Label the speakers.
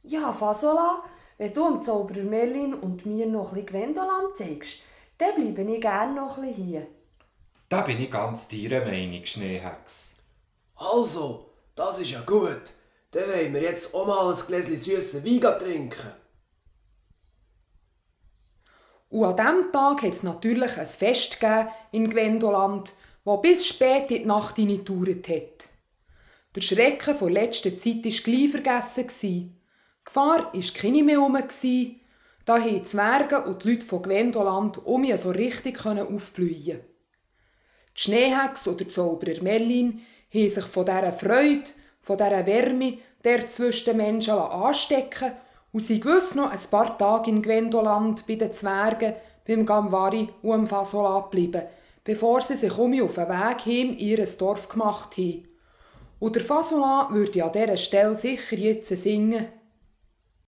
Speaker 1: Ja, Fasola, wenn du dem Zauberer Merlin und mir noch ein bisschen Gwendoland zeigst, dann bleibe ich gerne noch ein bisschen hier.
Speaker 2: Da bin ich ganz deiner Meinung, Schneehex.
Speaker 3: Also, das ist ja gut. Dann wollen wir jetzt auch mal ein Gläschen süßen Wein trinken.
Speaker 4: Und an diesem Tag hat es natürlich ein Fest gegeben in Gwendoland, das bis spät in die Nacht hineingedauert hat. Der Schrecken der letzten Zeit war gleich vergessen. Die Gefahr war keine mehr herum. Da haben die Zwerge und die Leute von Gwendoland so richtig aufblühen. Die Schneehex oder der Zauberer Merlin haben sich von dieser Freude, von dieser Wärme der zwischen den Menschen anstecken und sie gewiss noch ein paar Tage in Gwendoland bei den Zwergen, beim Gamvari und am Fasola geblieben, bevor sie sich auf den Weg heim in ihr Dorf gemacht haben. Und der Fasola würde an dieser Stelle sicher jetzt singen: